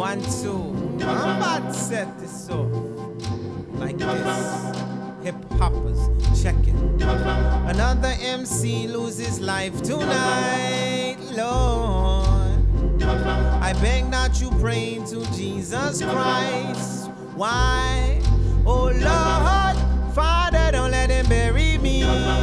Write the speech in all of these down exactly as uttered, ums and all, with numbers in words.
One, two. I'm about to set this off like this. Hip hoppers, check it. Another M C loses life tonight, Lord. I beg that you pray to Jesus Christ. Why? Oh Lord, Father, don't let him bury me.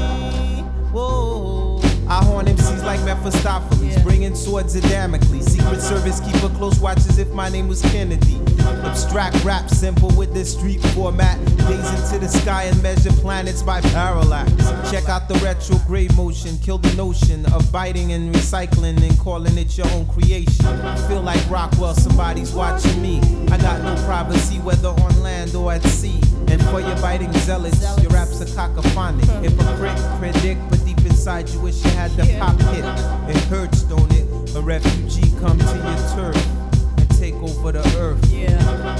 Whoa. I horn M Cs like Mephistopheles, yeah. Bringing swords of Damocles. Secret Service keep a close watch as if my name was Kennedy. Abstract rap simple with this street format. Gaze into the sky and measure planets by parallax. Check out the retrograde motion. Kill the notion of biting and recycling and calling it your own creation. Feel like Rockwell, somebody's watching me. I got no privacy whether on land or at sea. And for your biting zealots, your raps are cacophonic. Hypocrite, predict, but deep inside you wish you had the pop hit. It hurts, don't it? A refugee come to your turf and take over the earth. Yeah.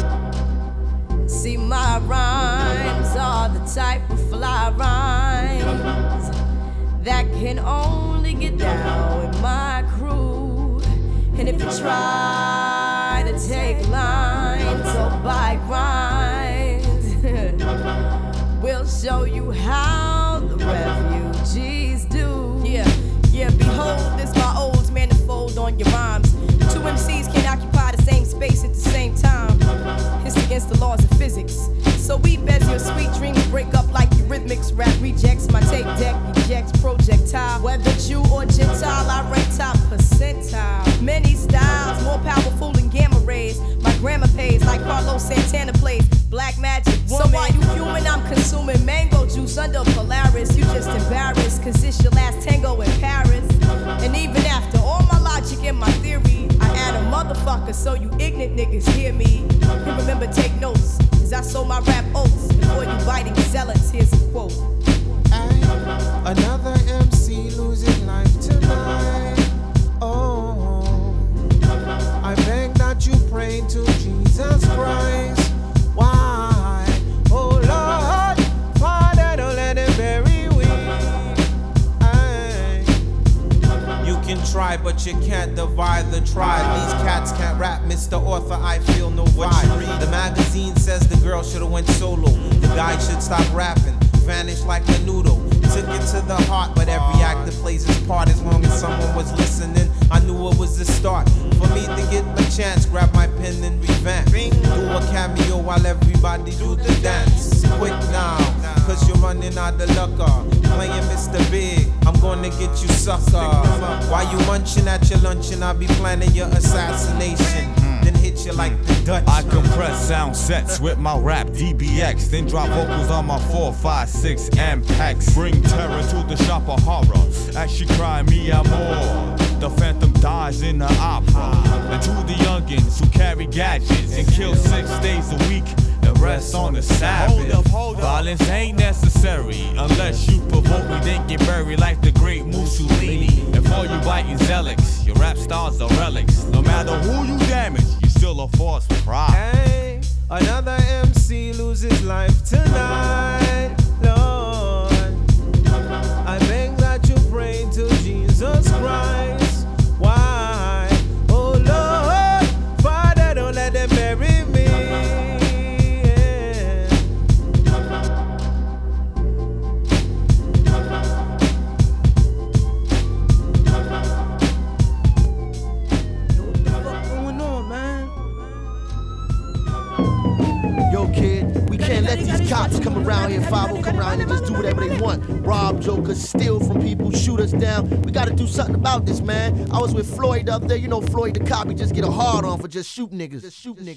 See, my rhymes are the type of fly rhymes that can only get down with my crew. And if you try to take lines or buy rhymes, we'll show you how the refugees do. Yeah, yeah, behold this my old manifold on your rhymes. Two M Cs can't occupy the same space at the same time. It's against the laws of physics. So we bet your sweet dreams break up like Eurythmics. Rap rejects my tape deck, ejects projectile. Whether Jew or Gentile, I rank top percentile. Many styles, more powerful than gamma rays. My grammar pays like Carlos Santana plays Black Magic Woman. So while you fuming, I'm consuming mango juice under Polaris. You just embarrassed, cause it's your last tango in Paris. And even after all my logic and my theory, I add a motherfucker so you ignorant niggas hear me. And remember, take notes, cause I sold my rap oats. Before you biting zealots, here's a quote. Ay, another M C loses life tonight. Oh, I beg that you pray to Jesus Christ. Why? Oh Lord, Father, don't let him bury we. Ay. You can try, but you can't divide the tribe. These cats can't rap, Mister Author, I feel no vibe. The magazine says the girl should've went solo. The guy should stop rapping, vanish like a noodle. Took it to the heart, but every actor plays his part. As long as someone was listening, I knew it was the start. For me to get my chance, grab my pen and revamp. Do a cameo while everybody do the dance. Quick now, cause you're running out of luck. Playing Mister Big, I'm gonna get you sucker. While you munching at your luncheon, I'll be planning your assassination. Then hit you like the Dutch. I compress sound sets with my rap D B X, then drop vocals on my four, five, six Ampex. Bring terror to the shop of horror as she cry me amor. The phantom dies in the opera. And to the youngins who carry gadgets and kill six days a week and rest on the Sabbath. Hold up, hold up. Violence ain't necessary unless you provoke me, then get buried like the great Mussolini. And for you biting zealots, your rap stars are relics. No matter who you damage, you still a force for pride. Hey, another M C loses life tonight, Lord. I beg that you pray to Jesus Christ. Why? Oh Lord, Father, don't let them bury me. Yo, kid, we can't let these cops come around here, five oh come around and just do whatever they want. Rob jokers, steal from people, shoot us down. We gotta do something about this, man. I was with Floyd the other day. You know Floyd the cop, he just get a hard on for just shooting niggas. Just shoot niggas.